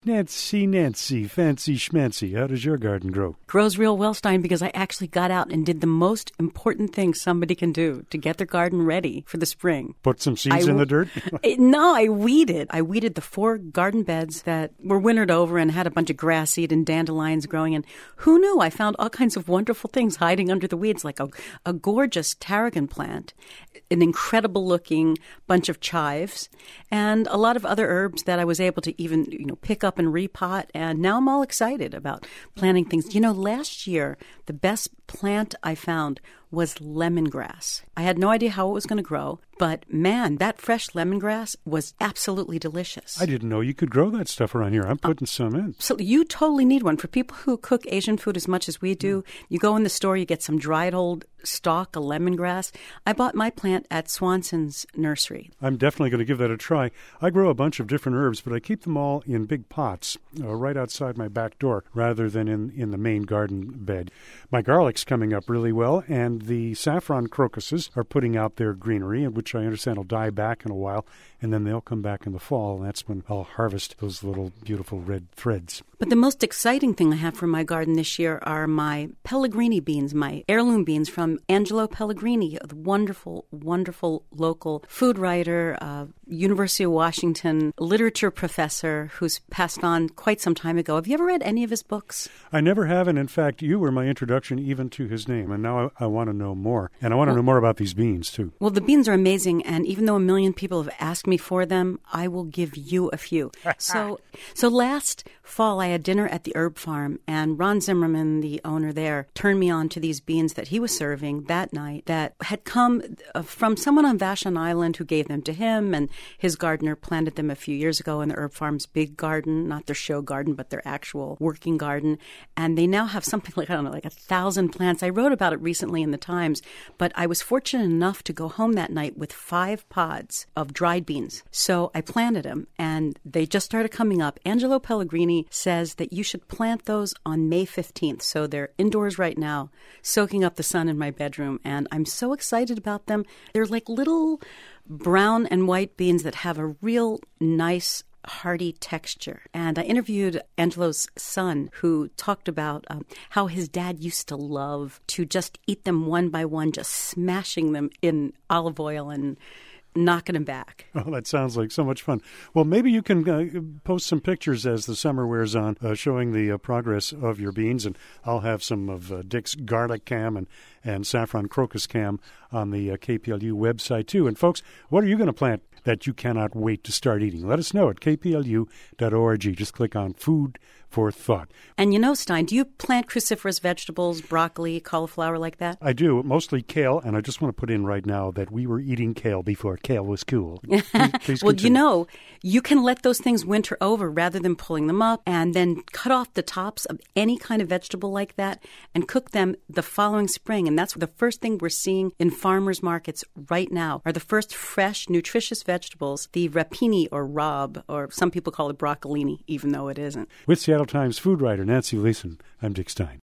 Nancy, fancy schmancy, how does your garden grow? Grows real well, Stein, because I actually got out and did the most important thing somebody can do to get their garden ready for the spring. Put some seeds in the dirt? No, I weeded. I weeded the 4 garden beds that were wintered over and had a bunch of grass seed and dandelions growing. And who knew? I found all kinds of wonderful things hiding under the weeds, like a gorgeous tarragon plant, an incredible-looking bunch of chives, and a lot of other herbs that I was able to even pick up and repot. And now I'm all excited about planting things. Last year, the best plant I found was lemongrass. I had no idea how it was going to grow, but man, that fresh lemongrass was absolutely delicious. I didn't know you could grow that stuff around here. I'm putting some in. So you totally need one. For people who cook Asian food as much as we do, you go in the store, you get some dried old stalk of lemongrass. I bought my plant at Swanson's nursery. I'm definitely going to give that a try. I grow a bunch of different herbs, but I keep them all in big pots right outside my back door rather than in the main garden bed. My garlic's coming up really well, and the saffron crocuses are putting out their greenery, which I understand will die back in a while, and then they'll come back in the fall, and that's when I'll harvest those little beautiful red threads. But the most exciting thing I have for my garden this year are my Pellegrini beans, my heirloom beans from Angelo Pellegrini, the wonderful, wonderful local food writer, University of Washington literature professor who's passed on quite some time ago. Have you ever read any of his books? I never have, and in fact, you were my introduction even to his name, and now I want to know more. And I want to know more about these beans, too. Well, the beans are amazing, and even though 1 million people have asked me for them, I will give you a few. So last fall, I had dinner at the herb farm, and Ron Zimmerman, the owner there, turned me on to these beans that he was serving that night that had come from someone on Vashon Island who gave them to him, and his gardener planted them a few years ago in the herb farm's big garden, not their show garden, but their actual working garden. And they now have something like 1,000 plants. I wrote about it recently in the Times, but I was fortunate enough to go home that night with 5 pods of dried beans. So I planted them, and they just started coming up. Angelo Pellegrini says that you should plant those on May 15th. So they're indoors right now, soaking up the sun in my bedroom, and I'm so excited about them. They're like little brown and white beans that have a real nice hearty texture. And I interviewed Angelo's son, who talked about how his dad used to love to just eat them one by one, just smashing them in olive oil and knocking them back. Oh, that sounds like so much fun. Well, maybe you can post some pictures as the summer wears on, showing the progress of your beans, and I'll have some of Dick's garlic cam and saffron crocus cam on the KPLU website, too. And, folks, what are you going to plant that you cannot wait to start eating? Let us know at kplu.org. Just click on Food for Thought. And Stein, do you plant cruciferous vegetables, broccoli, cauliflower like that? I do, mostly kale, and I just want to put in right now that we were eating kale before kale was cool. Please Well, continue. you can let those things winter over rather than pulling them up, and then cut off the tops of any kind of vegetable like that and cook them the following spring. And that's the first thing we're seeing in farmers markets right now are the first fresh, nutritious vegetables, the rapini or rob, or some people call it broccolini, even though it isn't. With Seattle Times food writer Nancy Leeson, I'm Dick Stein.